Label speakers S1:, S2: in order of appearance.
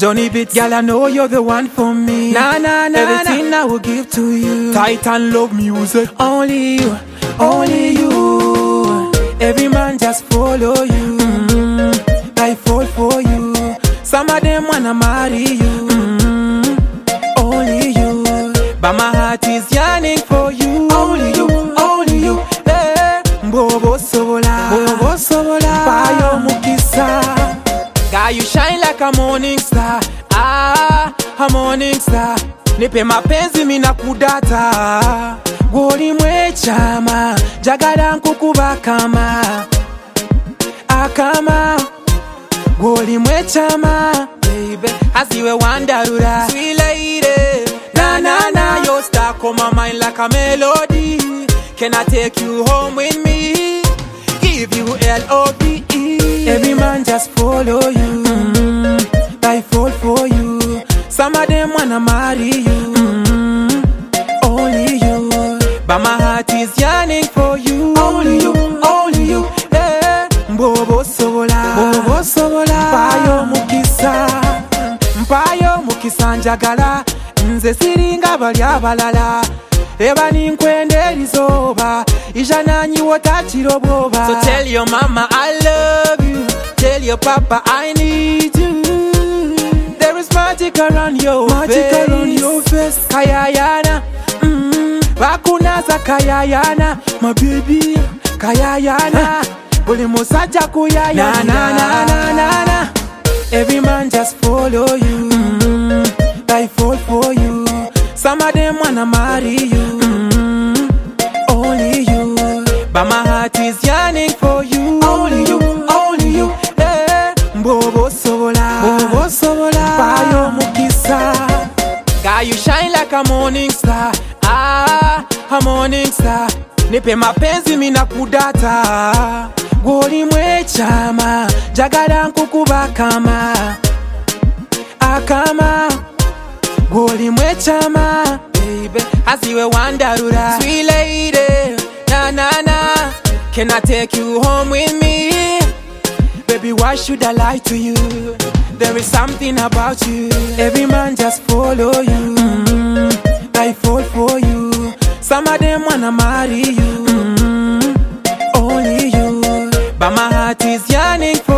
S1: Johnny Beats, girl, I know you're the one for me.
S2: Na na na,
S1: everything
S2: na.
S1: I will give to you.
S2: Titan love music.
S1: Only you, only you. Every man just follow you. I fall for you. Some of them wanna marry you. Only you, but my heart is yearning for you. Only you, only you. Hey, Bobo Sobola, Bobo Sobola. Bayo Mukisa. Guy, you shine like a morning star. Ah, a morning star. Nipe mapenzi mina kudata. Goli mwe chama, jagala nkukuba kama. Akama, goli mwe chama. Baby, asiwe wandarura. Sweet lady, na na na. Your star come my mind like a melody. Can I take you home with me? Give you L-O-V-E. Every man just follow you. I fall for you. Some of them wanna marry you. Only you, but my heart is yearning for you. Only you, only you. Hey, Bobo Sobola, Bobo Sobola. Mpayo mukisa, mpayo mukisa njagala. Nze siringa bali abalala. Eba ninkwende lizoba. Ijana nyiwo tachiroboba. So tell your mama I love you. Tell your papa I need you. There is magic around your face. Around your face. Kayayana, bakunaza kayayana. My baby, kayayana. Buli musaja kuyayana. Na na na na na. Every man just follow you. I fall for you. Some of them wanna marry you. Only you, but my heart is yearning for you. Only you, only you. Hey, Bobo Sobola, Bobo Sobola. Bayo Mukisa. Guy, you shine like a morning star. Ah, a morning star. Nipe mapenzi mina kudata. Goli mwe chama, jagala nkukuba kama. Akama, goli mwe chama. Baby, asiwe wandarura. Sweet lady, na na na. Can I take you home with me? Baby, why should I lie to you? There is something about you. Every man just follow you. I fall for you. Some of them wanna marry you. Only you, but my heart is yearning for